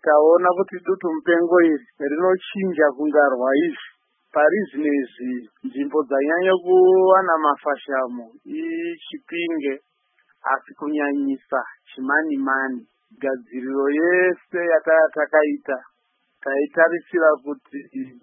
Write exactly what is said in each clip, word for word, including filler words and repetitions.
taona kuti dutu mupengo iri rinochinja kunga rwaizvi. Parizinezi nzvimbo dzanyanya kuwana mafashamo iChipinge, asi kunyanyisa Chimanimani. Gadziriro yese yatakaita taitarisira kuti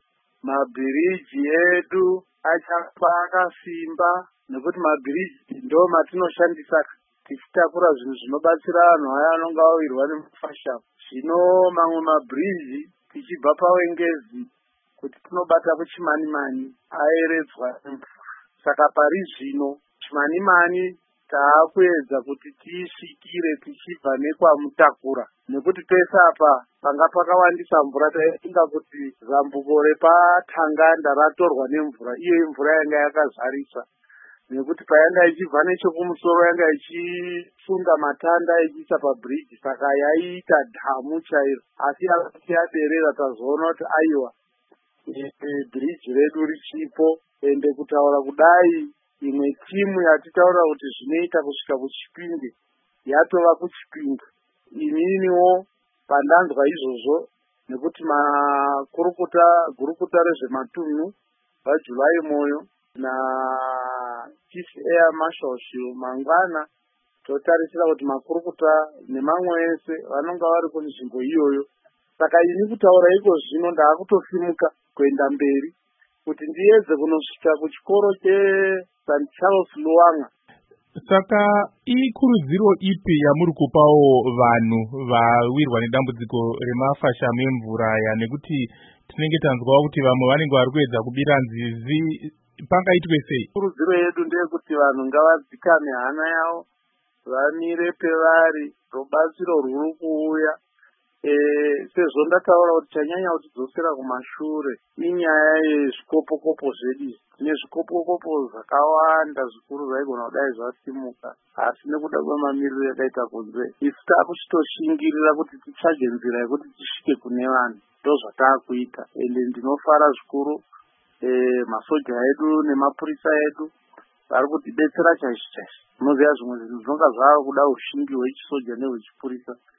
mabhiriji edu achapa akasimba, nekuti mabhiriji ndo matinoshandisa tichitakura zvinhu zvinobatsira vanhu vaya vanonga vawirwa nemafashamo. Zvino mamwe mabhiriji tichibva paWengezi kuti tinobata kuChimanimani aeredzwa nemvura. Saka pari zvino Chimanimani taakuedza kuti tiisvikire tichibva nekwaMutakura, nekuti pese apa panga pakawandisa mvura taifunga kuti zambuko repatanganda ratorwa nemvura, iyo imvura yanga yakazarisa, nekuti payanga ichibva nechekumusoro yanga ichifunga matanda ichiisa pabhiriji, saka yaiita dhamu chairo. Asi yaderera tazoona kuti aiwa, bhiriji redu richipo, ende kutaura kudai imwe timu yatitaura kuti zvinoita kusvika kuChipinge yatova kuChipinge. Ininiwo pandanzwa izvozvo, nekuti makurukuta gurukuta rezvematunhu vaJulai Moyo na Chief Air Marshal mangwana totarisira kuti makurukuta nemamwe ese vanonga vari kunzvimbo iyoyo. Saka ini kutaura iko zvino ndaakutosimuka kuenda mberi kuti ndiedze kunosvika kuchikoro cheSaint Charles Luwanga. Saka ikurudziro ipi yamuri kupawo vanhu vawirwa nedambudziko remafashamo emvura aya, nekuti tinenge tanzwawo kuti vamwe vanenge vari kuedza kubira nzizi, pangaitwe sei? Ikurudziro yedu ndeyekuti vanhu ngavadzikame hana yavo, vamire pevari, rubatsiro rwuri kuuya. E, sezvo ndataura kuti chanyanya kutidzosera kumashure inyaya yezvikopokopo zvedu. Tine zvikopokopo zvakawanda zvikuru zvaigona kudai zvasimuka, asi nekuda kwemamiriro yakaita kunze isu taakuchitoshingirira kuti titsvage nzira yekuti tisvike kune vanhu. Ndozvataakuita, ende ndinofara zvikuru e, masoja edu nemapurisa edu vari kutidetsera chaizvo chaizvo. Unoziva zvimwe zvinhu zvinonga zvava kuda ushingi hwechisoja nehwechipurisa.